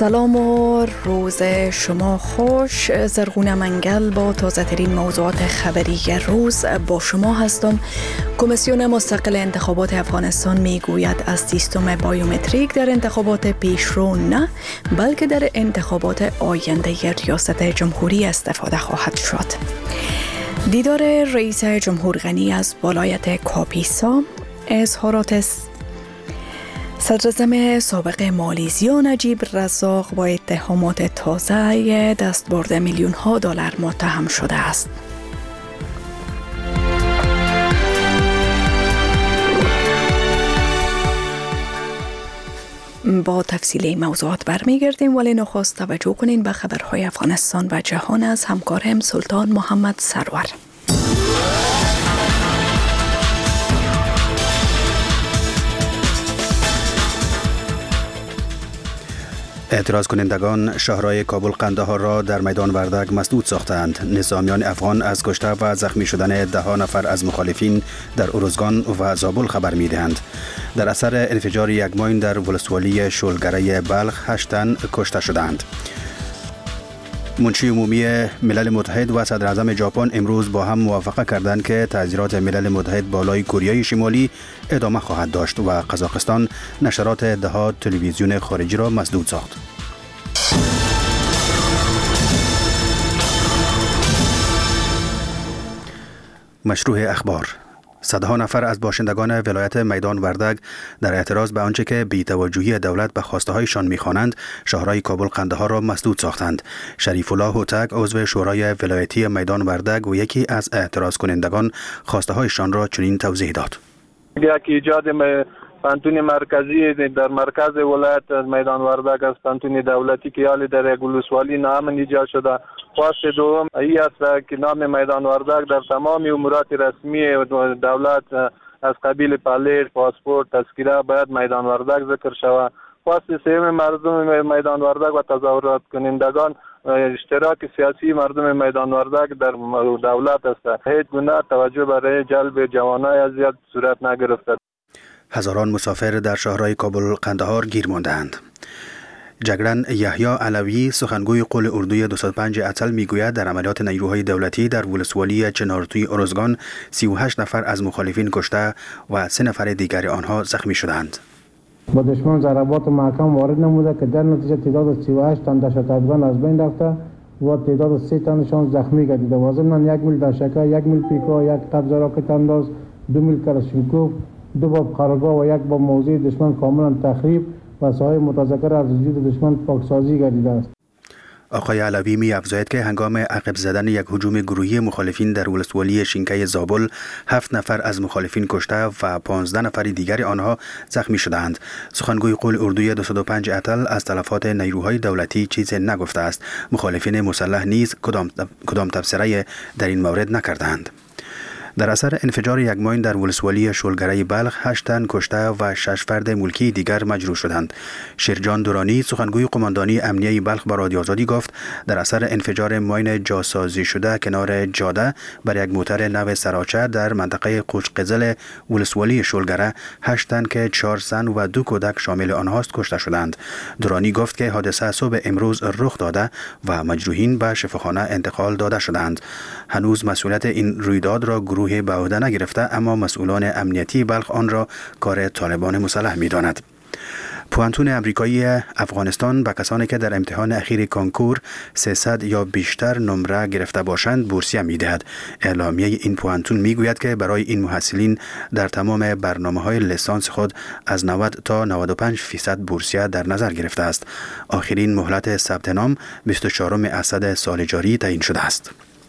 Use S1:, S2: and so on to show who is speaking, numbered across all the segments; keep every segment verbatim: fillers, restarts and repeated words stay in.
S1: سلام و روز شما خوش. زرغون منگل با تازه ترین موضوعات خبری روز با شما هستم. کمیسیون مستقل انتخابات افغانستان می گوید از سیستم بایومتریک در انتخابات پیشرو نه، بلکه در انتخابات آینده ریاست جمهوری استفاده خواهد شد. دیدار رئیس جمهور غنی از ولایت کاپیسا، اظهارات صدراعظم سابق مالیزیا نجیب رزاق با اتهامات تازه دستبرد میلیون ها دلار متهم شده است. با تفصیل موضوعات برمیگردیم، ولی نخست توجه کنین به خبرهای افغانستان و جهان از همکارم سلطان محمد سرور.
S2: اعتراض کنندگان شهرهای کابل قندهار را در میدان وردگ مسدود ساختند. نظامیان افغان از کشته و زخمی شدن ده ها نفر از مخالفین در ارزگان و زابل خبر می دهند. در اثر انفجار یک ماین در ولسوالی شولگره بلخ هشت تن کشته شدند. منشی عمومی ملل متحد و صدر اعظم ژاپن امروز با هم موافقه کردند که تعذیرات ملل متحد بالای کره شمالی ادامه خواهد داشت و قزاقستان نشرات دهات تلویزیون خارجی را مسدود ساخت. مشروع اخبار: صدها نفر از باشندگان ولایت میدان وردگ در اعتراض به آنچه که بی‌توجهی دولت به خواسته‌هایشان می‌خوانند، شهرهای کابل قندهار را مسدود ساختند. شریف الله هوتک، عضو شورای ولایتی میدان وردگ و یکی از اعتراض کنندگان، خواسته‌هایشان را چنین توضیح داد:
S3: یک ایجاد پانتون مرکزی در مرکز ولایت میدان وردگ از پانتون دولتی که حالی در یک ولسوالی ناامن ایجاد شده. خواست دوم ای است که نام میدان وردگ در تمام امورات رسمی دولت از قبیل پالیر، پاسپورت، تذکره باید میدان وردگ ذکر شود. خواست سوم مردم میدان وردگ و تظاهرات کنندگان اشتراک سیاسی مردم میدان وردگ در دولت است. هیچ گونه توجه برای جلب جوانای ازیاد صورت نگرفته.
S2: هزاران مسافر در شهرهای کابل قندهار گیر ماندند. جگرن یحیی علوی، سخنگوی قول اردوی دویست و پنج اتل، میگوید در عملیات نیروهای دولتی در ولسوالی چنارتوی ارزگان سی و هشت نفر از مخالفین کشته و سه نفر دیگر آنها زخمی شدند.
S4: با دشمن ضربات محکم وارد نموده که در نتیجه تعداد سی و هشت تن دهشت‌افغان از بین رفته و تعداد سه تنشان زخمی گردیده. و ضمن یک میل داشکه، یک میل پیکا، یک قبض راکت انداز، دو میل کلاشینکوف، دو باب قرارگاه و یک باب موضع دشمن کاملا تخریب و ساحه متذکر از وجود دشمن پاکسازی گردیده است.
S2: آقای علوی می افزاید که هنگام عقب زدن یک هجوم گروهی مخالفین در ولسوالی شینکه زابل، هفت نفر از مخالفین کشته و پانزده نفر دیگر آنها زخمی شدند. سخنگوی قول اردوی دویست و پنج اتل از تلفات نیروهای دولتی چیزی نگفته است. مخالفین مسلح نیز کدام کدام تبصره در این مورد نکردند. در اثر انفجار یک ماین در ولسوالی شولگره بلخ هشت تن کشته و شش فرد ملکی دیگر مجروح شدند. شیرجان دورانی، سخنگوی قماندانی امنیه بلخ، به رادیو آزادی گفت در اثر انفجار ماین جاسازی شده کنار جاده بر یک موتر نو سراچه در منطقه قوچقزل ولسوالی شولگره هشت تن که چهار زن و دو کودک شامل آنهاست کشته شدند. دورانی گفت که حادثه صبح امروز رخ داده و مجروحین به شفاخانه انتقال داده شدند. هنوز مسئولیت این رویداد را گروه به عهده نگرفته، اما مسئولان امنیتی بلخ آن را کار طالبان مسلح می‌داند. پوانتون امریکایی افغانستان به کسانی که در امتحان اخیر کنکور سیصد یا بیشتر نمره گرفته باشند بورسیه می‌دهد. اعلامیه این پوانتون می‌گوید که برای این محصلین در تمام برنامه‌های لیسانس خود از نود تا نود و پنج درصد بورسیه در نظر گرفته است. آخرین مهلت ثبت نام بیست و چهارم اسد سال جاری تعیین شده است.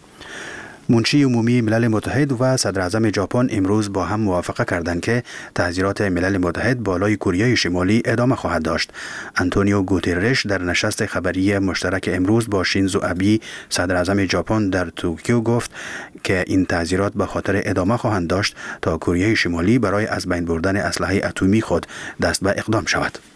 S2: منشی عمومی ملل متحد و صدر اعظم ژاپن امروز با هم موافقه کردند که تعذیرات ملل متحد بالای کره شمالی ادامه خواهد داشت. آنتونیو گوترش در نشست خبری مشترک امروز با شینزو آبه، صدر اعظم ژاپن، در توکیو گفت که این تعذیرات به خاطر ادامه خواهند داشت تا کره شمالی برای از بین بردن اسلحه اتمی خود دست به اقدام شود.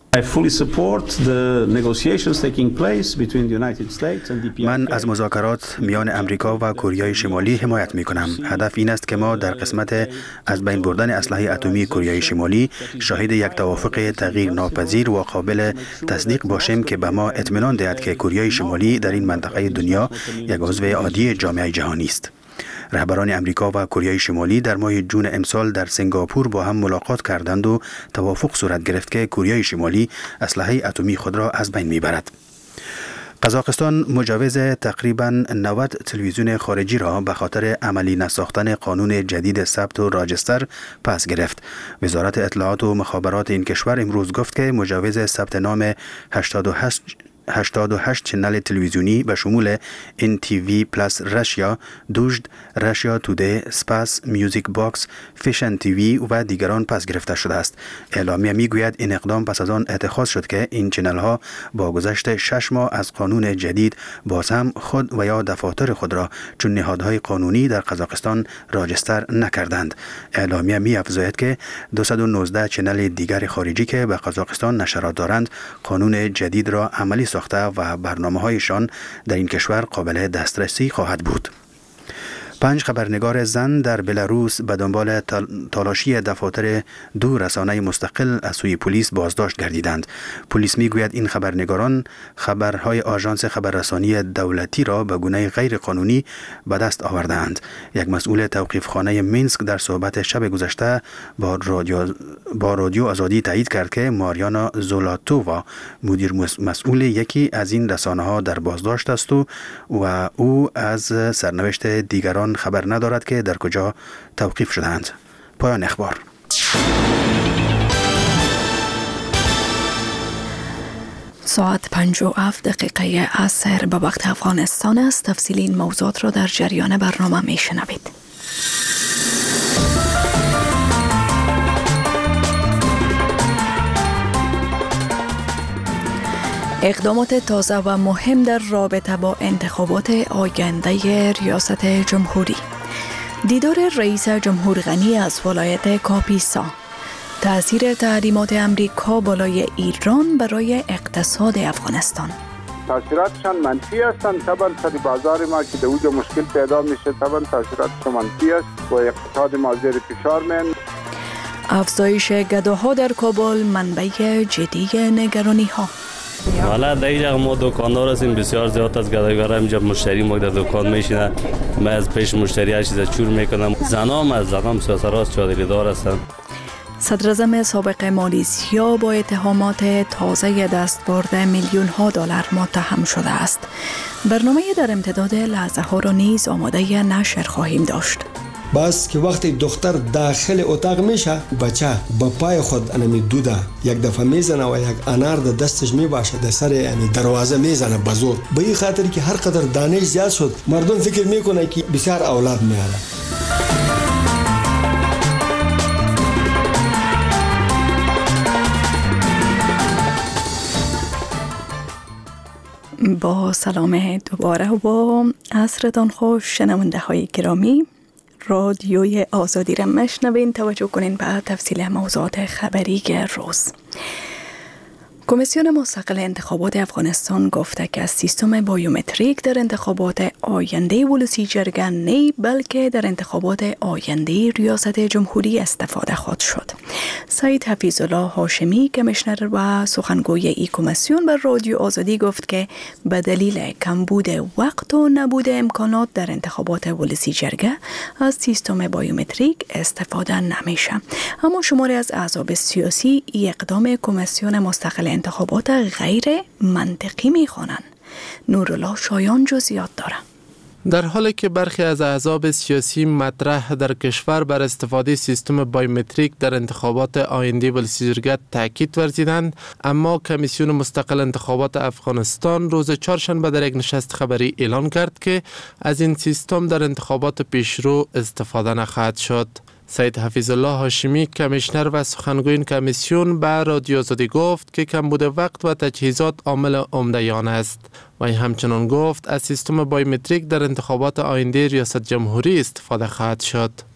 S2: من از مذاکرات میان امریکا و کره شمالی حمایت می کنم. هدف این است که ما در قسمت از بین بردن اسلحه اتمی کره شمالی شاهد یک توافق تغییر ناپذیر و قابل تصدیق باشیم که به ما اطمینان دهد که کره شمالی در این منطقه دنیا یک عضو عادی جامعه جهانی است. رهبران امریکا و کره شمالی در ماه جون امسال در سنگاپور با هم ملاقات کردند و توافق صورت گرفت که کره شمالی اسلحه اتمی خود را از بین میبرد. قزاقستان مجوز تقریباً نود تلویزیون خارجی را به خاطر عملی نساختن قانون جدید ثبت و راجستر پس گرفت. وزارت اطلاعات و مخابرات این کشور امروز گفت که مجوز ثبت نام هشتاد و هشت هشتاد و هشت چنل تلویزیونی به شمول ان تی وی پلاس رشیا، دوجد، رشیا تودی، سپاس، میوزیک باکس، فیشن تیوی و دیگران پس گرفته شده است. اعلامیه میگوید این اقدام پس از آن اتخاذ شد که این چنل ها با گذشت شش ماه از قانون جدید باز هم خود و یا دفاتر خود را چون نهادهای قانونی در قزاقستان راجستر نکردند. اعلامیه می افزاید که دویست و نوزده چنل دیگر خارجی که به قزاقستان نشرات دارند قانون جدید را عملی ساخته و برنامه‌هایشان در این کشور قابل دسترسی خواهد بود. پنج خبرنگار زن در بلاروس به دنبال تالاشی دفاتر دو رسانه مستقل از سوی پلیس بازداشت گردیدند. پلیس میگوید این خبرنگاران خبرهای آژانس خبررسانی دولتی را به گونه غیر قانونی به دست آوردند. یک مسئول توقیفخانه مینسک در صحبت شب گذشته با رادیو با رادیو آزادی تایید کرد که ماریانا زولاتووا مدیر مسئول یکی از این رسانه ها در بازداشت است و, و او از سرنوشت دیگران خبر ندارد که در کجا توقیف شدند. پایان اخبار.
S1: ساعت پنج و هفت دقیقه عصر به وقت افغانستان است. تفصیل این موضوعات را در جریان برنامه می شنوید. اقدامات تازه و مهم در رابطه با انتخابات آینده ریاست جمهوری. دیدار رئیس جمهور غنی از ولایت کاپیسا. تأثیر تحریمات امریکا بالای ایران برای اقتصاد افغانستان.
S5: تاثیراتشان منفی هستند. طبعا سر بازار ما که در اونجا مشکل پیدا میشه، طبعا تاثیراتش منفی است و اقتصاد ما زیر فشار میاد.
S1: افزایش گداها در کابل منبع جدی نگرانی ها.
S6: حالا در اینجا ما دکاندار هستیم، بسیار زیاد از گداگار اینجا مشتری ما در دکان میشینه، من از پیش مشتری هر چیز چور میکنم. زنام از زنام سیاسراست چادری دار هستن.
S1: صدراعظم سابق مالیزیا با اتهامات تازه دستبرد میلیون ها دلار متهم شده است. برنامه در امتداد لحظه ها را نیز آماده نشر خواهیم داشت.
S7: بس که وقتی دختر داخل اتاق میشه، بچه با پای خود انمی دوده یک دفعه میزنه و یک انار در دستش میباشه، در سر یعنی دروازه میزنه بزور. به این خاطر که هر قدر دانش زیاد شد، مردم فکر میکنه که بسیار اولاد میاره.
S1: با سلام دوباره و عصرتان خوش شنونده های گرامی. رادیوی آزادی را مشنوین. توجه کنین به تفصیل موضوعات خبری روز. کمیسیون مستقل انتخابات افغانستان گفته که از سیستم بایومتریک در انتخابات آینده ولسی جرگه نه بلکه در انتخابات آینده ریاست جمهوری استفاده خواهد شد. سید حفیظالله هاشمی کمیشنر و سخنگوی ای کمیسیون بر رادیو آزادی گفت که به دلیل کمبود وقت و نبود امکانات در انتخابات ولسی جرگه از سیستم بایومتریک استفاده نمیشه. اما شماری از احزاب سیاسی اقدام کمیسیون مستقل انتخابات غیر منطقی می‌خوانند. نورالله شایان جزئیات داره.
S8: در حالی که برخی از احزاب سیاسی مطرح در کشور بر استفاده سیستم بایومتریک در انتخابات آینده ولسی جرگه تاکید ورزیدند، اما کمیسیون مستقل انتخابات افغانستان روز چهارشنبه در یک نشست خبری اعلان کرد که از این سیستم در انتخابات پیشرو استفاده نخواهد شد. سید حفیظالله هاشمی کمیشنر و سخنگوی این کمیسیون به رادیو آزادی گفت که کمبود وقت و تجهیزات عامل عمده‌آن است و همچنان گفت از سیستم بایومتریک در انتخابات آینده ریاست جمهوری استفاده خواهد شد.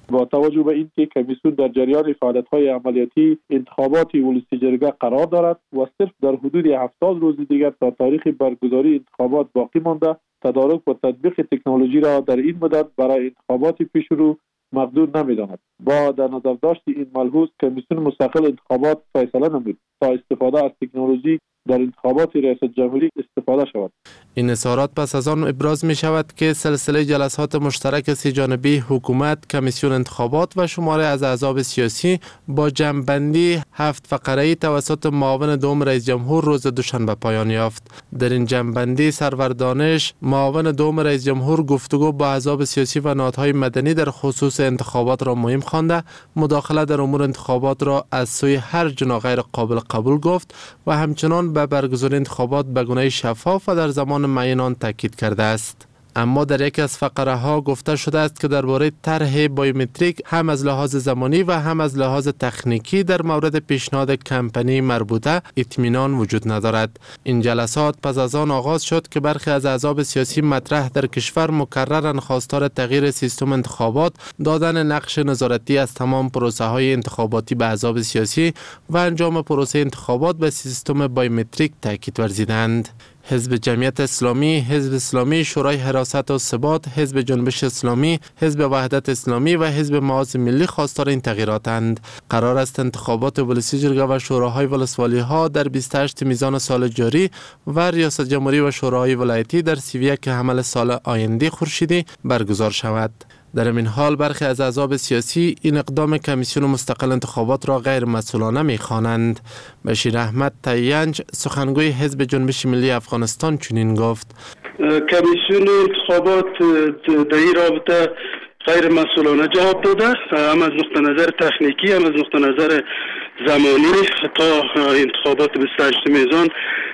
S9: با توجه به اینکه کمیسیون در جریان فعالیت‌های عملیاتی انتخابات ولسی جرگه قرار دارد و صرف در حدود هفتاد روز دیگر تا تاریخ برگزاری انتخابات باقی مانده، تدارک و تطبیق تکنولوژی را در این مدت برای انتخابات پیش رو مقدور نمی‌داند. با در نظر داشت این ملحوظ کمیسیون مستقل انتخابات فیصله نمود تا استفاده از تکنولوژی در انتخابات ریاست جمهوری استفاده شود.
S8: این اظهارات پس از آن ابراز می شود که سلسله جلسات مشترک سی جانبه حکومت، کمیسیون انتخابات و شماره از احزاب سیاسی با جمع‌بندی هفت فقره‌ای توسط معاون دوم رئیس جمهور روز دوشنبه پایان یافت. در این جمع‌بندی سرور دانش، معاون دوم رئیس جمهور گفتگو با احزاب سیاسی و نهادهای مدنی در خصوص انتخابات را مهم خوانده، مداخله در امور انتخابات را از سوی هر جناح غیر قابل قبول گفت و همچنان به برگزاری انتخابات به گونه شفاف و در زمان معین آن تاکید کرده است. اما در یکی از فقره ها گفته شده است که درباره طرح بایومتریک هم از لحاظ زمانی و هم از لحاظ تکنیکی در مورد پیشنهاد کمپانی مربوطه اطمینان وجود ندارد. این جلسات پس از آن آغاز شد که برخی از احزاب سیاسی مطرح در کشور مکررن خواستار تغییر سیستم انتخابات، دادن نقش نظارتی از تمام پروسه های انتخاباتی به احزاب سیاسی و انجام پروسه انتخابات به سیستم بایومتریک تاکید ورزیدند. حزب جمعیت اسلامی، حزب اسلامی شورای حراست و ثبات، حزب جنبش اسلامی، حزب وحدت اسلامی و حزب معاص ملی خواستار این تغییراتند. قرار است انتخابات ولسی جرگه و شوراهای ولسوالی ها در بیست و هشت میزان سال جاری و ریاست جمهوری و شوراهای ولایتی در سی و یک حمل سال آینده خورشیدی برگزار شود. در این حال برخی از احزاب سیاسی این اقدام کمیسیون مستقل انتخابات را غیر مسئولانه می‌خوانند. بشیر احمد تینج، سخنگوی حزب جنبش ملی افغانستان، چنین گفت:
S10: کمیسیون انتخابات در این رابطه غیر مسئولانه جواب داده، هم از نقطه نظر تکنیکی هم از نقطه نظر زمانی تا انتخابات بیست و هشت میزان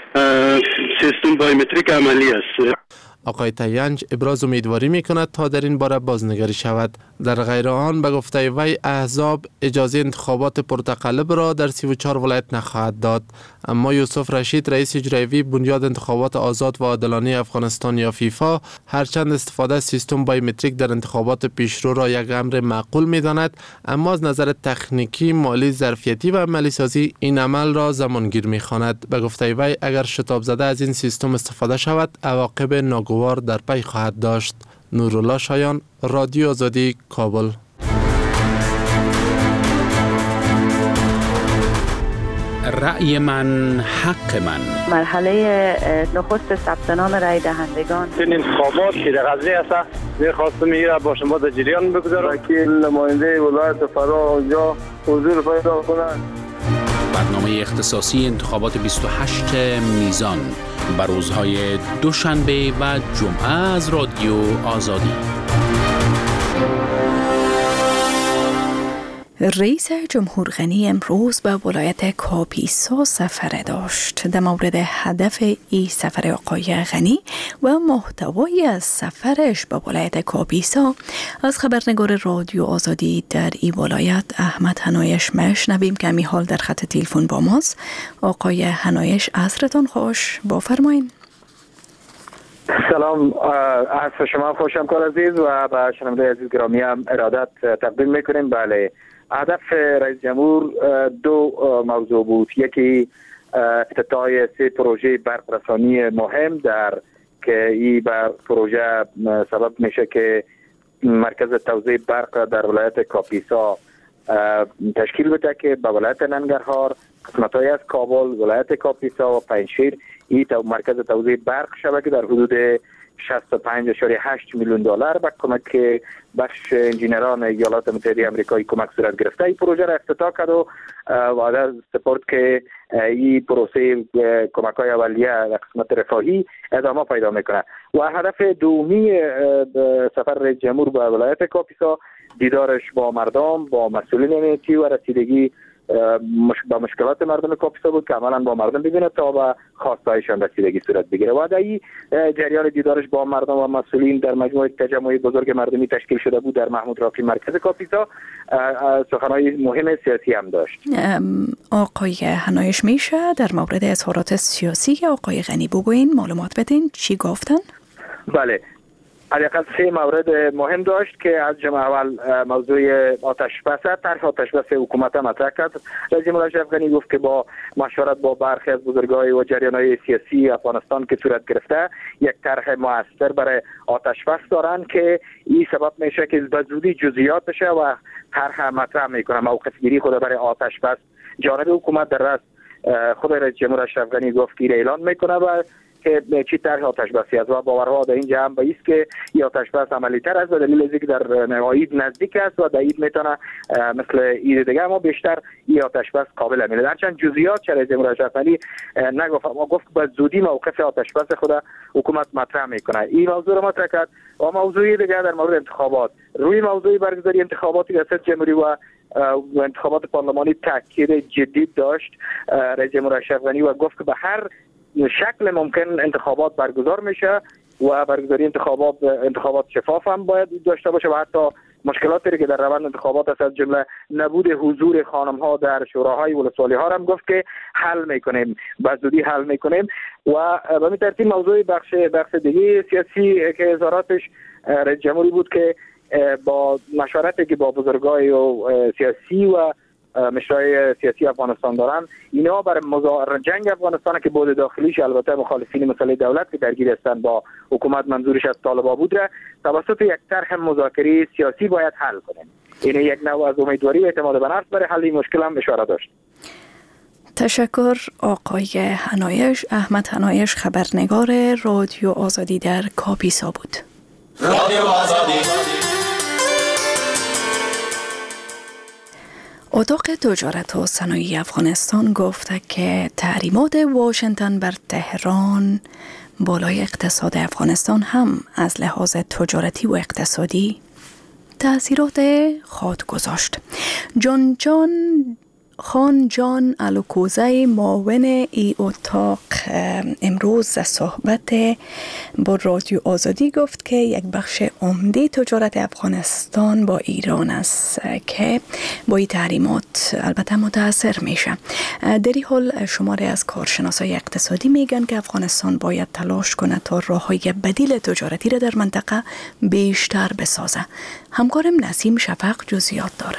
S10: سیستم بایومتریک عملی است.
S8: آقای تینج ابراز امیدواری می کند تا در این باره بازنگری شود. در غیر آن به گفته وی احزاب اجازه انتخابات پرتقلب را در سی و چهار ولایت نخواهد داد. اما یوسف رشید، رئیس اجرایی بنیاد انتخابات آزاد و عادلانه افغانستان یا فیفا، هرچند استفاده از سیستم بایومتریک در انتخابات پیشرو را یک امر معقول می داند، اما از نظر تکنیکی، مالی، ظرفیتی و عملی سازی این عمل را زمانگیر می خواند. به گفته وی اگر شتاب زده از این سیستم استفاده شود، عواقب ناگوار در پی خواهد داشت. نورالله شایان، رادیو آزادی، کابل.
S11: رأی من حق من.
S12: مرحله نخست ثبت نام رای دهندگان.
S3: این انتخابات که در غزه است، می‌خواستم میره با شما در جریان بگذارم. وکیل نماینده ولایت فرا اونجا حضور پیدا کنند.
S11: برنامه اختصاصی انتخابات بیست و هشت میزان بر روزهای دوشنبه و جمعه از رادیو آزادی.
S1: رئیس جمهور غنی امروز به ولایت کاپیسا سفر داشت. در مورد هدف این سفر آقای غنی و محتوای از سفرش به ولایت کاپیسا از خبرنگار رادیو آزادی در این ولایت احمد حنایش مشنویم که می حال در خط تلفن با ماست. آقای حنایش عصرتان خوش، بفرمایید.
S13: سلام عصر شما خوش همکار عزیز و به شنونده عزیز گرامی هم ارادت تقدیم میکنیم. بله، هدف رئیس جمهور دو موضوع بود. یکی افتتاح سه پروژه برقرسانی مهم در که این بر پروژه سبب میشه که مرکز توزیع برق در ولایت کاپیسا تشکیل بده که به ولایت ننگرهار، قسمت‌های از کابل، ولایت کاپیسا و پنجشیر این مرکز توزیع برق شبکه در حدود شصت و پنج ممیز هشت میلیون دلار به کمک بخش انجینران ایالات متحده آمریکایی کمک صورت گرفته این پروژه را افتتاح کرد و وعده سپرد که این پروسه کمک‌های اولیه در قسمت رفاهی ادامه پیدا میکنه. و هدف دومی سفر رئیس جمهور به ولایت کاپیسا دیدارش با مردم، با مسئولین امنیتی و رسیدگی با مشکلات مردم کاپیسا بود که عملا با مردم ببینه تا به خواستهایشان رسیدگی صورت بگیره. و در این جریان دیدارش با مردم و مسئولین در مجموعه تجمع بزرگ مردمی تشکیل شده بود در محمود راقی مرکز کاپیسا سخنهای مهم سیاسی هم داشت.
S1: آقای حنایش میشه در مورد اظهارات سیاسی آقای غنی بگوین، معلومات بدین چی گفتن؟
S13: بله، حداقل سه مورد مهم داشت که از جمله اول موضوع آتش بس، طرح آتش بس حکومت مطرح کرد. رئیس جمهور اشرف غنی گفت که با مشورت با برخی از بزرگای و جریان‌های سیاسی افغانستان که صورت گرفته یک طرح موثر برای آتش بس دارند که این سبب میشه که به زودی جزئیات بشه و طرح مطرح میکنه. موقف گیری خود برای آتش بس جانب حکومت در راست خود رئیس جمهور اشرف غنی گفت که اعلان میکنه و که چی طرح آتش بسی است و باورها در اینجا هم به است که این آتش بس عملی تر است و دلیل از اینکه در عید نزدیک است و در عید میتونه مثل عید دیگه اما بیشتر این آتش بس قابل عمله. درچند جزئیات چه رئیس جمهور اشرف غنی نگفت، اما گفت به زودی موقف آتش بس خود حکومت مطرح میکنه. این موضوع رو مطرح کرد. و موضوع دیگه در مورد انتخابات، روی موضوع برگزاری انتخابات ریاست جمهوری و و انتخابات پارلمانی تاکید جدی داشت رئیس جمهور اشرف غنی و گفت که به هر شکل ممکن انتخابات برگزار میشه و برگزاری انتخابات انتخابات شفاف هم باید داشته باشه و حتی مشکلاتی که در روند انتخابات است از جمله نبود حضور خانم ها در شوراهای ولسوالی ها هم گفت که حل میکنیم، به زودی حل میکنیم. و به این ترتیب موضوع بخش بخش دیگه سیاسی که اظهاراتش رئیس جمهوری بود که با مشورتی که با بزرگای و سیاسی و مشرای سیاسی افغانستان دارن، اینا برای مزار جنگ افغانستان که بود داخلیش البته مخالفین مسئله دولت که درگیر هستند با حکومت منظورش از طالبان بود را توسط یک طرح مذاکره سیاسی باید حل کنیم. این یک نوع از امیدواری و اعتماد به نفس برای حل این مشکل هم اشاره داشت.
S1: تشکر آقای حنایش. احمد حنایش خبرنگار رادیو آزادی در کاپیسا بود. رادیو آزادی. اتاق تجارت و صنایع افغانستان گفته که تحریمات واشنگتن بر تهران بالای اقتصاد افغانستان هم از لحاظ تجارتی و اقتصادی تأثیرات خود گذاشت. جان جان خان جان الوکوزی معاون ای اتاق امروز صحبت با رادیو آزادی گفت که یک بخش عمده تجارت افغانستان با ایران است که با این تحریمات البته متاثر میشه. در این حال شماری از کارشناسای اقتصادی میگن که افغانستان باید تلاش کنه تا راههای بدیل تجارتی را در منطقه بیشتر بسازه. همکارم نسیم شفق جزئیات داره.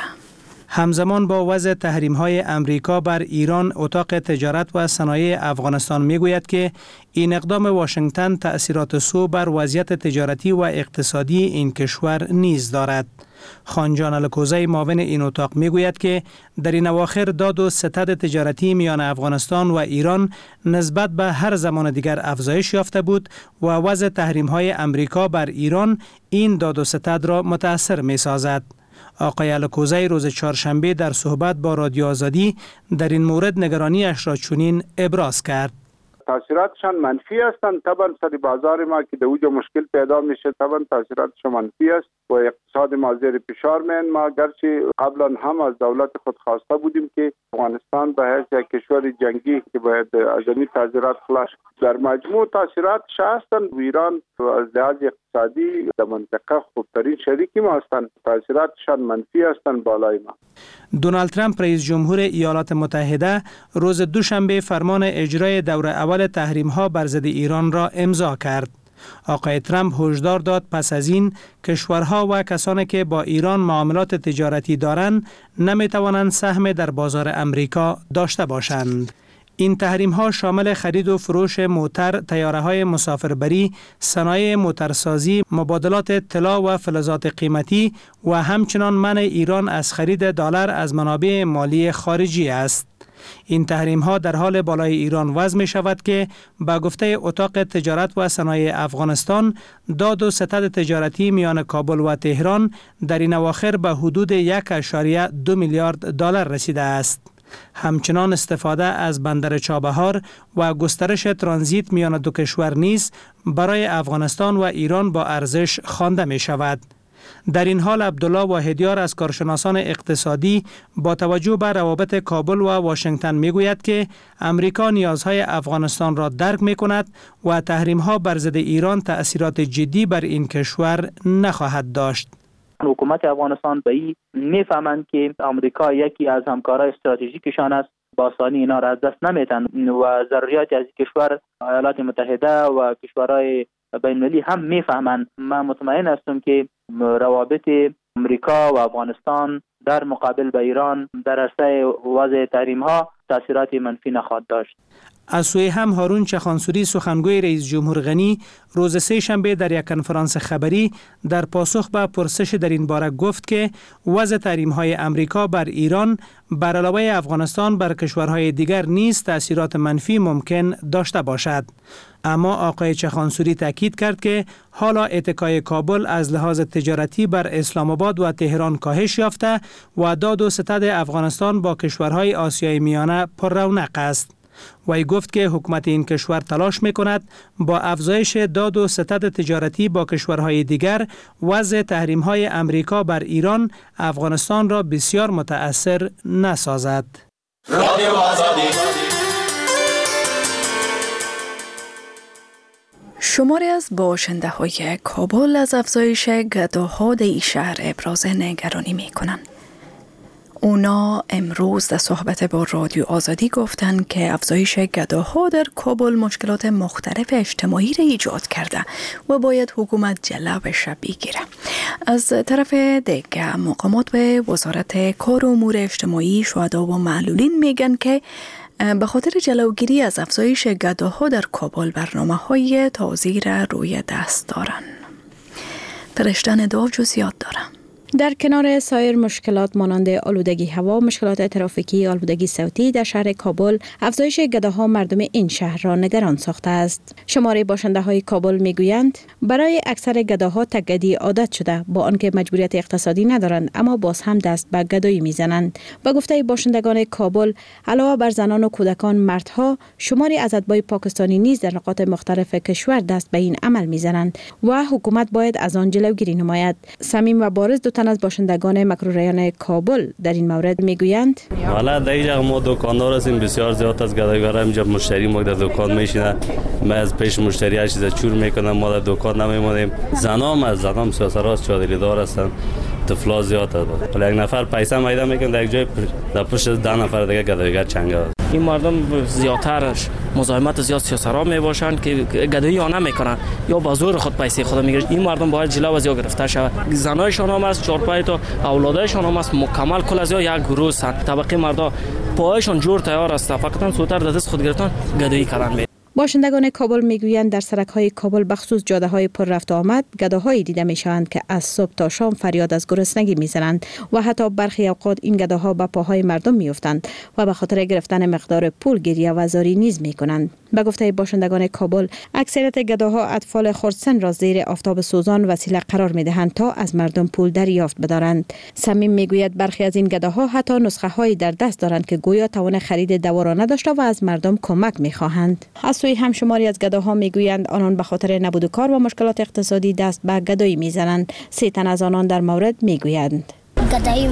S14: همزمان با وضع تحریم‌های امریکا بر ایران، اتاق تجارت و صنایع افغانستان میگوید که این اقدام واشنگتن تأثیرات سو بر وضعیت تجارتی و اقتصادی این کشور نیز دارد. خانجان الکوزی معاون این اتاق میگوید که در این اواخر داد و ستد تجارتی میان افغانستان و ایران نسبت به هر زمان دیگر افزایش یافته بود و وضع تحریم‌های امریکا بر ایران این داد و ستد را متأثر می‌سازد. آقای الکوزی روز چهارشنبه در صحبت با رادیو آزادی در این مورد نگرانیش را چنین ابراز کرد.
S5: تاثیراتشان منفی هستند. طبعا سر بازار ما که در اونجا مشکل پیدا میشه، طبعا تاثیراتش منفی است و اقتصاد ما زیر فشار میان. ما گرچه قبلا هم از دولت خود خواسته بودیم که افغانستان به حیث یک کشور جنگی که باید از این تاثیرات خلاص، در مجموع تاثیراتش هستند. ایران از لحاظ اقتصادی در منطقه خوبترین شریکی ما هستند. تاثیراتشان منفی هستند بالای ما.
S14: دونالد ترامپ رئیس جمهور ایالات متحده روز دوشنبه فرمان اجرای دور اول تحریم‌ها بر ضد ایران را امضا کرد. آقای ترامپ هشدار داد پس از این کشورها و کسانی که با ایران معاملات تجارتی دارند نمی‌توانند سهم در بازار امریکا داشته باشند. این تحریم ها شامل خرید و فروش موتر، طیاره‌های مسافربری، صنایع موترسازی، مبادلات طلا و فلزات قیمتی و همچنان منع ایران از خرید دلار از منابع مالی خارجی است. این تحریم ها در حال بالای ایران وضع می شود که با گفته اتاق تجارت و صنایع افغانستان داد و ستد تجارتی میان کابل و تهران در این اواخر به حدود یک ممیز دو میلیارد دلار رسیده است. همچنان استفاده از بندر چابهار و گسترش ترانزیت میان دو کشور نیز برای افغانستان و ایران با ارزش خوانده می شود. در این حال عبدالله واحدیار از کارشناسان اقتصادی با توجه به روابط کابل و واشنگتن می گوید که امریکا نیازهای افغانستان را درک می کند و تحریم ها بر ضد ایران تأثیرات جدی بر این کشور نخواهد داشت.
S15: حکومت افغانستان به این میفهمند که امریکا یکی از همکارای استراتژیکشان است، با آسانی اینا را از دست نمیتن و ضروریات از کشور ایالات متحده و کشورهای بین‌المللی هم میفهمند. من مطمئن هستم که روابط امریکا و افغانستان در مقابل به ایران در عرصه وضع تحریم ها تاثیرات منفی نخواهد داشت.
S14: از سوی هم هارون چخانسوری سخنگوی رئیس جمهور غنی روز سه شنبه در یک کنفرانس خبری در پاسخ به پرسش در این باره گفت که وضع تحریم های امریکا بر ایران بر علاوه افغانستان بر کشورهای دیگر نیز تاثیرات منفی ممکن داشته باشد. اما آقای چخانسوری تاکید کرد که حالا اتکای کابل از لحاظ تجارتی بر اسلام آباد و تهران کاهش یافته و داد و ستد افغانستان با کشورهای آسیای میانه پر رونق است. وی گفت که حکومت این کشور تلاش می‌کند با افزایش داد و ستد تجارتی با کشورهای دیگر وضع تحریم‌های امریکا بر ایران افغانستان را بسیار متأثر نسازد.
S1: شماری از باشنده های کابل از افزایش گداها در این شهر ابراز نگرانی می کنند. اونا امروز در صحبت با رادیو آزادی گفتند که افزایش گداها در کابل مشکلات مختلف اجتماعی را ایجاد کرده و باید حکومت جلوش را بگیره. از طرف دیگه مقامات به وزارت کار و امور اجتماعی شهدا و معلولین میگن که به خاطر جلوگیری از افزایش گداها در کابل برنامه‌های تازی را روی دست دارند. فرشتن داو جزئیات دارم.
S16: در کنار سایر مشکلات مانند آلودگی هوا، مشکلات ترافیکی، آلودگی صوتی در شهر کابل، افزایش گداها مردم این شهر را نگران ساخته است. شماره باشنده های کابل میگویند برای اکثر گداها تگدی عادت شده، با آنکه مجبوریت اقتصادی ندارند اما باز هم دست به گدایی میزنند. با گفته باشندگان کابل، علاوه بر زنان و کودکان، مردها شماری از اتباع پاکستانی نیز در نقاط مختلف کشور دست به این عمل میزنند و حکومت باید از آن جلوگیری نماید. صمیم و بارز دو تن از باشندگان مکروریان کابل در این مورد میگویند
S6: والا در اینجا ما دکاندار هستیم، بسیار زیاد از گدایگار اینجا مشتری ما در دکان میشینه، ما از پیش مشتری هر چیز چور میکنم، ما در دکان نمیمونیم. زنام از زنام سیاسراست چادری دار هستن، طفلا زیاد هست، ولی یک نفر پیسه میده میکنه در یک جای در پشت ده نفر دیگه گدایگر چنگه هست.
S17: این مردم زیادترش مزاحمت زیاد سیاسرا میباشند که گدایی ها نمیکنن یا با زور خود پیسه خود میگیرن. این مردم باید جلو از یا گرفته شود. زنایشان هم است، چهار پای تا اولادایشان هم است، مکمل کل از یا یک گروه هستند. طبقه مردا پایشان جور تیار است، فقط سوتر در دست خود گرفتن گدایی کردن.
S16: باشندگان کابل میگویند در سرک‌های کابل بخصوص جاده‌های پر رفت و آمد گداهایی دیده میشوند که از صبح تا شام فریاد از گرسنگی میزنند و حتی برخی اوقات این گداها به پاهای مردم میافتند و به خاطر گرفتن مقدار پول گریه و زاری نیز میکنند. به گفته باشندگان کابل، اکثریت گداها اطفال خردسن را زیر آفتاب سوزان وسیله قرار میدهند تا از مردم پول دریافت بدارند. صمیم میگوید برخی از این گداها حتی نسخه هایی در دست دارند که گویا توان خرید دوا را نداشته و از مردم کمک میخواهند. از سوی هم شماری از گداها میگویند آنان به خاطر نبود کار و مشکلات اقتصادی دست به گدایی میزنند. سه تن از آنان در مورد میگویند
S18: گدایی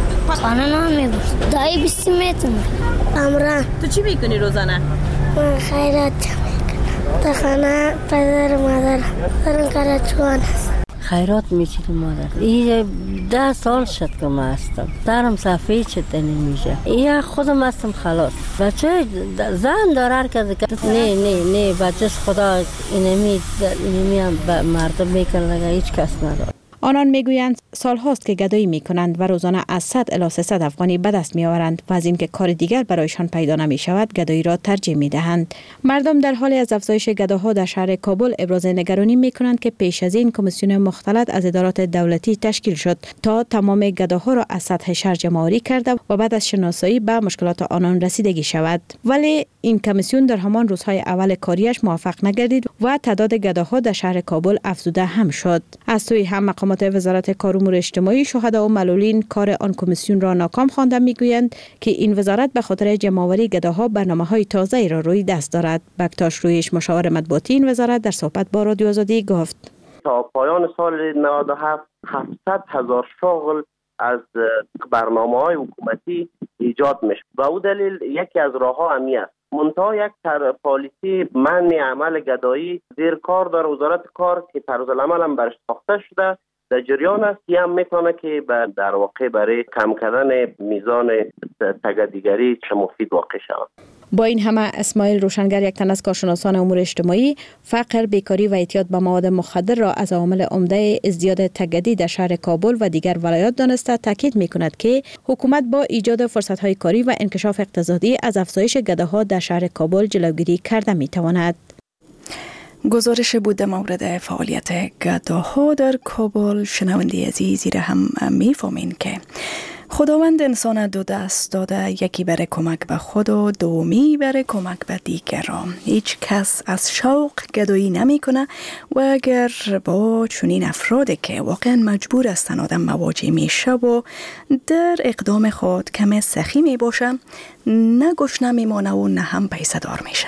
S18: خانه نمیبرد دایی بیستی میتونه امران.
S16: تو چی میکنی روزانه؟
S18: من خیرات میکنم تا خانه پدر مادر برن کارچوان است.
S19: خیرات میکنم مادر. این ده سال شد که من هستم، سرم صفحه شد نمیشه. این خودم هستم خلاص. بچه زن داره که نه نه نه بچه خدا اینمی اینمی هم مردم میکنه هیچ کس نداره.
S16: آنان میگویند سال هاست که گدایی میکنند و روزانه از صد الی سیصد افغانی به دست میآورند و از اینکه کار دیگر برایشان پیدا نمی شود گدایی را ترجیح میدهند. مردم در حال از افزایش گداها در شهر کابل ابراز نگرانی میکنند که پیش از این کمیسیون مختلط از ادارات دولتی تشکیل شد تا تمام گداها را از سطح شهر جمع‌آوری کرده و بعد از شناسایی به مشکلات آنان رسیدگی شود. ولی این کمیسیون در همان روزهای اول کاریش موفق نگردید و تعداد گداها در شهر کابل افزوده هم شد. از سوی هم مقامات وزارت کار و امور اجتماعی شهدا و معلولین کار آن کمیسیون را ناکام خوانده میگویند که این وزارت به خاطر جمع‌آوری گداها برنامه‌های تازه‌ای را روی دست دارد. بکتاش رویش مشاور مطبوعاتی این وزارت در صحبت با رادیو آزادی گفت
S20: تا پایان سال نود و هفت هفتصد هزار شغل از برنامه‌های حکومتی ایجاد میشه و او دلیل یکی از راه‌ها همی است. منتها یک پالیسی منع عمل گدایی زیر کار در وزارت کار که طرز العمل هم برش ساخته شده در جریان است. یه هم میتونه که در واقع برای کم کردن میزان تگدیگری چه مفید واقع شود.
S16: با این همه اسماعیل روشنگر، یک تن از کارشناسان امور اجتماعی، فقر، بیکاری و اعتیاد به مواد مخدر را از عوامل عمده ازدیاد تگدی در شهر کابل و دیگر ولایات دانسته، تاکید می‌کند که حکومت با ایجاد فرصت‌های کاری و انکشاف اقتصادی از افزایش گداها در شهر کابل جلوگیری کرده می‌تواند.
S1: گزارش بود در مورد فعالیت گداها در کابل. شنونده عزیزی را هم می‌فهمین که خداوند انسان دو دست داده، یکی برای کمک به خود و دومی برای کمک به دیگران. هیچ کس از شوق گدایی نمی کنه و اگر با چنین افرادی که واقعا مجبور هستند آدم مواجه میشه و در اقدام خود کم سخی می باشه، نه گشنه میمانه و نه هم پیسه دار میشه.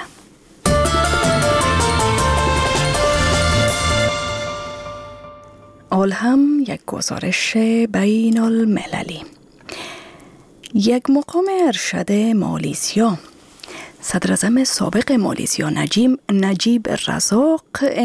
S1: آل هم یک گزارش بین المللی. یک مقام ارشد مالیزیا، صدر اعظم سابق مالیزیا نجیب نجیب رزاق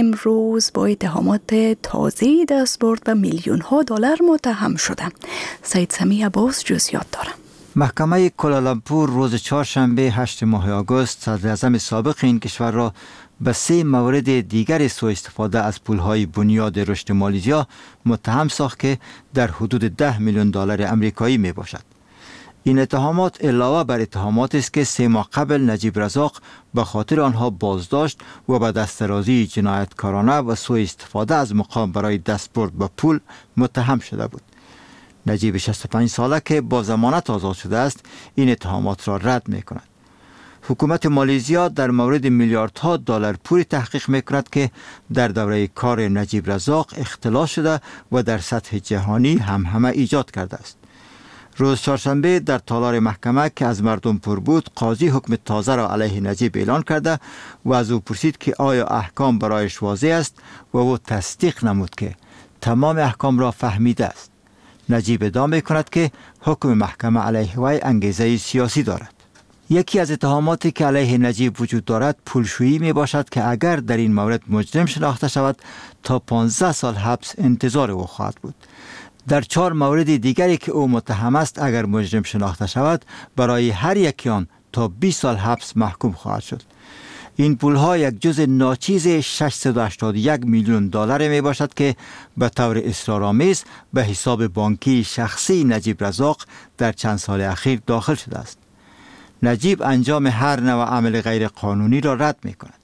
S1: امروز با اتهامات تازه‌ای دست برد و میلیون ها دلار متهم شده. سید سمی عباس جزئیات داره.
S21: محکمه کوالالامپور روز چهارشنبه هشت ماه آگوست صدر اعظم سابق این کشور را به سه مورد دیگر سوء استفاده از پولهای بنیاد رشد مالیزیا متهم ساخت که در حدود ده میلیون دلار آمریکایی می باشد. این اتهامات علاوه بر اتهاماتی است که سه ماه قبل نجیب رزاق به خاطر آنها بازداشت و به دسترازی جنایتکارانه و سوء استفاده از مقام برای دستبرد به پول متهم شده بود. نجیب شصت و پنج ساله که با ضمانت آزاد شده است این اتهامات را رد می کند. حکومت مالیزیا در مورد میلیاردها دلار پولی تحقیق می کند که در دوره کار نجیب رزاق اختلاس شده و در سطح جهانی هم همه ایجاد کرده است. روز چهارشنبه در تالار محکمه که از مردم پر بود، قاضی حکم تازه را علیه نجیب اعلان کرده و از او پرسید که آیا احکام برایش واضح است و او تصدیق نمود که تمام احکام را فهمیده است. نجیب ادعا می‌کند که حکم محکمه علیه وی انگیزه سیاسی دارد. یکی از اتهاماتی که علیه نجیب وجود دارد پولشویی می باشد که اگر در این مورد مجرم شناخته شود تا پانزده سال حبس انتظار او خواهد بود. در چهار مورد دیگری که او متهم است اگر مجرم شناخته شود برای هر یک آن تا بیست سال حبس محکوم خواهد شد. این پولها یک جزء ناچیز ششصد و هشتاد و یک میلیون دلار می باشد که به طور اصرارآمیز به حساب بانکی شخصی نجیب رزاق در چند سال اخیر داخل شده است. نجیب انجام هر نوع عمل غیر قانونی را رد می کند.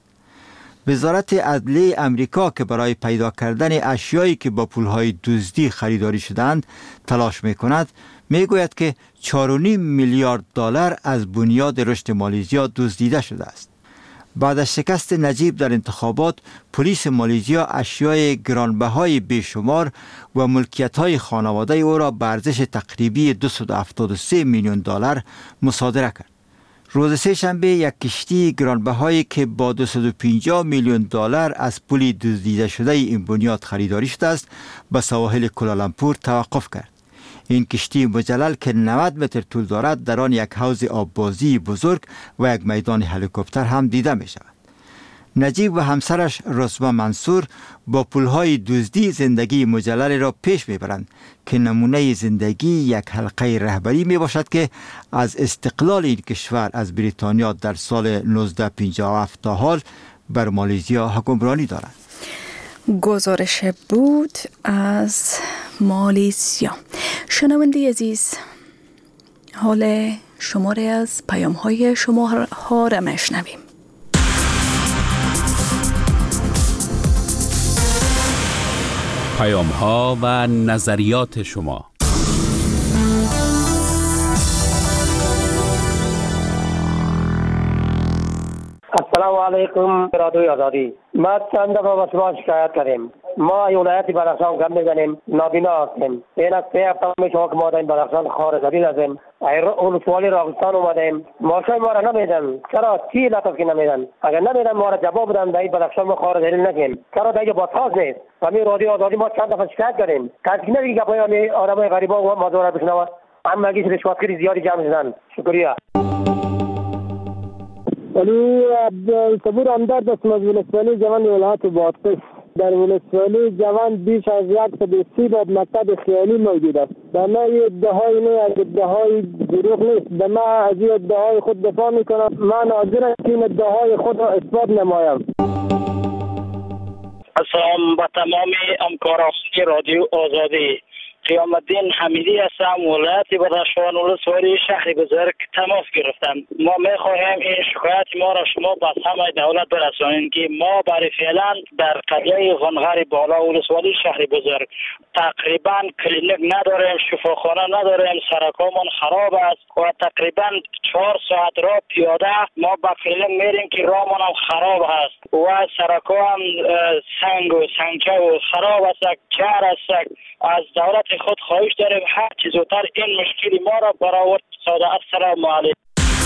S21: وزارت عدلیه امریکا که برای پیدا کردن اشیایی که با پولهای دزدی خریداری شدند تلاش می کند، می گوید که چهار و نیم میلیارد دلار از بنیاد رشد مالیزیا دزدیده شده است. بعد از شکست نجیب در انتخابات، پلیس مالیزیا اشیای گرانبهای بیشمار و ملکیت‌های خانواده او را به ارزش تقریبی دویست و هفتاد و سه میلیون دلار مصادره کرد. روز سه شنبه یک کشتی گرانبهایی که با دویست و پنجاه میلیون دلار از پول دزدیده شده این بنیاد خریداری شده است به سواحل کوالالامپور توقف کرد. این کشتی مجلل که نود متر طول دارد در آن یک حوض آببازی بزرگ و یک میدان هلیکوپتر هم دیده می شود. نجیب و همسرش رسما منصور با پولهای دزدی زندگی مجلل را پیش میبرند که نمونه زندگی یک حلقه رهبری می باشد که از استقلال این کشور از بریتانیا در سال نوزده پنجاه و هفت تا حال بر مالیزیا حکمرانی دارد.
S1: گزارش بود از مالیزیا. شنونده عزیز، حال شماره از پیام های شما ها را میشنویم.
S11: پیام ها و نظریات شما.
S22: السلام علیکم رادیوی آزادی. ما چند دفعه با شما شکایت کردیم. ما ولایت بدخشان کم میزنیم، نابینا هستیم. این از سه هفته می شما که ما در این بدخشان خار زدید هستیم. ولسوالی راغستان اومدیم، ماشای ما را نمیدن. چرا چی لطف که نمیدن؟ اگر نمیدن ما را جواب بدن در این بدخشان ما خار زدید نکنیم. چرا در اینجا باساز نیست؟ همین رادیو آزادی ما چند دفعه شکایت کردیم. کسی نمیگه که پای آدمای غریبا و مازور بشنوه. اما مگیش رشوتگیری زیادی جمع شدن. شکریه.
S23: ولی عبدالصبور همدرد هستم از ولسوالی جوان ولایت بادغیس.
S22: در ولسوالی جوان بیش از صد و سی باب مکتب خیالی موجود است. در ما این ادعای نه از ادعای دروغ نیست. در ما از این ادعای خود دفاع میکنم. من حاضرم که این ادعای خود را اثبات نمایم.
S2: سلام با تمام همکاران رادیو آزادی. قیام الدین حمیدی هستم، ولایت بدخشان ولسوالی شهر بزرگ تماس گرفتم. ما میخواهیم این شکایت ما را شما به سمع دولت برسانید که ما برای فعلا در قریه غنغر بالا ولسوالی شهر بزرگ تقریبا کلینیک نداریم، شفاخانه نداریم، سرکامون خراب است و تقریبا چهار ساعت راه پیاده ما به کلینیک میریم که راهمون هم خراب است و سرکا هم سنگ و سنگچه و خراب است، جر است. از دولت خود خواهش داریم هر چیز زودتر این مشکلی ما را برآورد. ساده. السلام علیکم.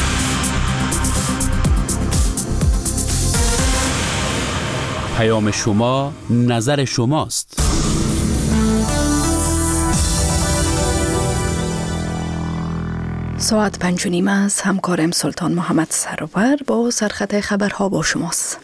S11: پیام شما نظر شماست.
S1: ساعت پنج و نیم است. همکارم سلطان محمد سرور با سرخط خبرها با شماست.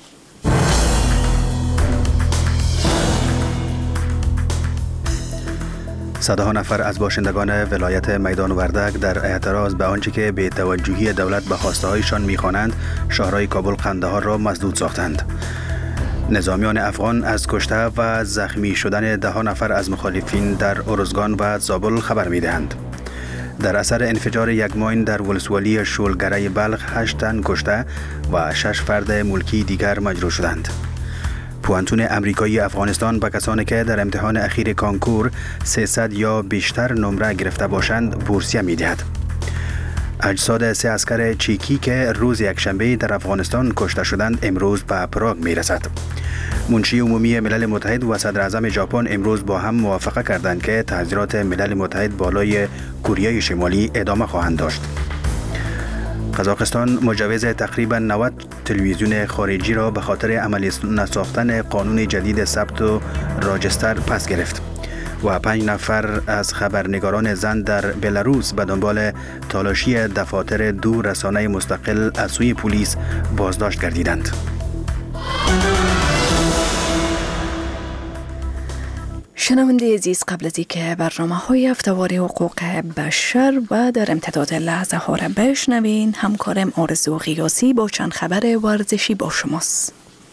S4: صدها نفر از باشندگان ولایت میدان وردک در اعتراض به آنچه که به توجهی دولت به خواسته هایشان می‌خوانند شهرهای کابل قندهار را مسدود ساختند. نظامیان افغان از کشته و زخمی شدن ده ها نفر از مخالفین در ارزگان و زابل خبر می‌دهند. در اثر انفجار یک ماین در ولسوالی شولگره بلخ هشت تن کشته و شش فرد ملکی دیگر مجروح شدند. پوانتون امریکایی افغانستان به کسانی که در امتحان اخیر کانکور سیصد یا بیشتر نمره گرفته باشند بورسیه می‌دهد. اجساد سه عسکر چیکی که روز یکشنبه در افغانستان کشته شدند امروز به پراگ می‌رسد. منشی عمومی ملل متحد و صدر اعظم ژاپن امروز با هم موافقه کردند که تحذیرات ملل متحد بالای کره شمالی ادامه خواهند داشت. قزاقستان مجوز تقریبا نود تلویزیون خارجی را به خاطر عملی نساختن قانون جدید ثبت و راجستر پس گرفت و پنج نفر از خبرنگاران زن در بلاروس به دنبال تالاشی دفاتر دو رسانه مستقل از سوی پلیس بازداشت گردیدند.
S1: شنونده عزیز، قبل از اینکه برنامه‌های هفته‌واری حقوق بشر و در امتداد لحظه ها را بشنوین، همکارم آرزو غیاسی با چند خبر ورزشی با شماست.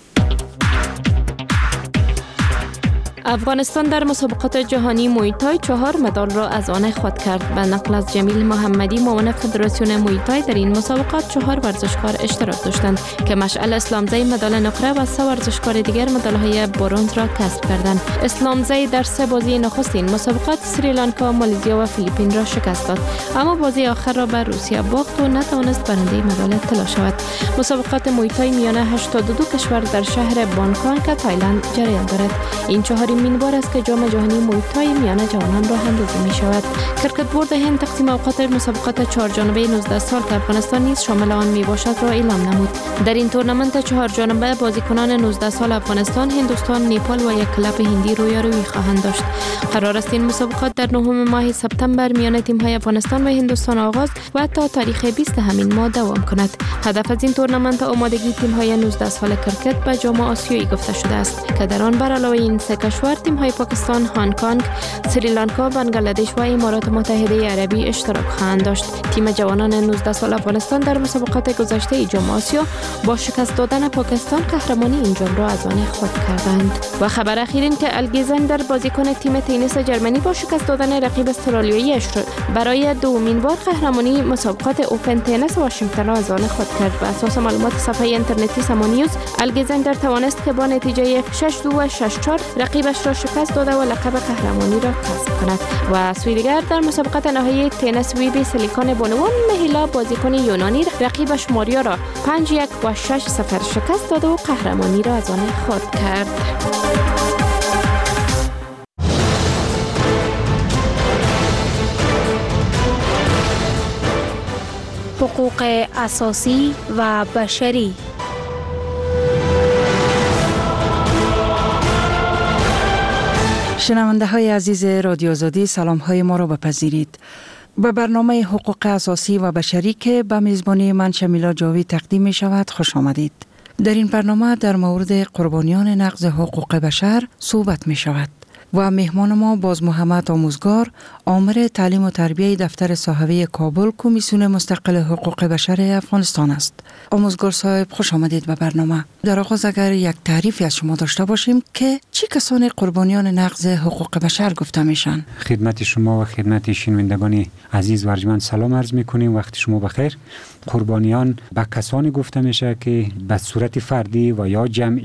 S23: افغانستان در مسابقات جهانی مویتای چهار مدال را از آن خود کرد. به نقل از جمیل محمدی معاون فدراسیون مویتای در این مسابقات چهار ورزشکار اشتراک داشتند که مشعل اسلامزی مدال نقره و سه ورزشکار دیگر مدال‌های برنز را کسب کردند. اسلامزی در سه بازی نخست این مسابقات سریلانکا، مالزیا و فیلیپین را شکست داد، اما بازی آخر را به روسیه باخت و نتوانست برنده مدال طلا شود. مسابقات مویتای میان هشتاد و دو کشور در شهر بانکوک تایلند جریان دارد. این چهارمین بار است که جام جهانی مویتای میان جوانان راه اندازی می شود. کرکت بورد هند تقسیم اوقات مسابقات چهار جانبه نوزده سال که افغانستان نیز شامل آن می باشد را اعلام نمود. در این تورنمنت چهار جانبه بازیکنان نوزده سال افغانستان، هندوستان، نیپال و یک کلاب هندی رویارویی خواهند داشت. قرار است این مسابقات در نهم ماه سپتامبر میان تیم‌های افغانستان و هندوستان آغاز و تا تاریخ بیست همین ماه دوام کند. هدف از این تورنمنت آمادگی تیم‌های نوزده سال کرکت به جام آسیایی گفته شده است که در آن بر علاوه این سه کشور تیم‌های پاکستان، هنگ کنگ، سریلانکا، بنگلادش و امارات متحده عربی اشتراک خواهند داشت. تیم جوانان نوزده سال افغانستان در مسابقات گذشته جام آسیا با شکست دادن پاکستان قهرمانی این جام را از آن خود کردند. و خبر اخیر این که الگزندر بازیکن تیم تنیس جرمنی با شکست دادن رقیب استرالیایی‌اش برای دومین بار قهرمانی مسابقات اوپن تنیس واشنگتن را از آن خود کرد. بر اساس معلومات صفحه اینترنتی سامانیوز، الگزندر توانست که با نتیجه شش دو و شش چهار رقیبش را شکست داده و لقب قهرمانی را کسب کند. و سوی دیگر در مسابقات نهایی تنیس ویبی سیلیکون بانوان مهیلا بازیکن یونانی رقیبش ماریا را پنج یک و شش صفر شکست داده و قهرمانی را از آن خود کرد.
S24: حقوق اساسی و بشری.
S25: شنونده های عزیز رادیو آزادی، سلام های ما را بپذیرید. به برنامه حقوق اساسی و بشری که به میزبانی من شمیلا جاوی تقدیم می شود خوش آمدید. در این برنامه در مورد قربانیان نقض حقوق بشر صحبت می شود و مهمان ما باز محمد آموزگار، آمر تعلیم و تربیه دفتر صحوی کابل کمیسیون مستقل حقوق بشر افغانستان است. آموزگار صاحب خوش آمدید به برنامه. در آغاز اگر یک تعریفی از شما داشته باشیم که چی کسانی قربانیان نقض حقوق بشر گفته میشن؟
S7: خدمت شما و خدمت شنوندگان عزیز و ارجمند سلام عرض میکنیم. وقت شما بخیر. قربانیان به کسانی گفته میشه که به صورت فردی و یا جمعی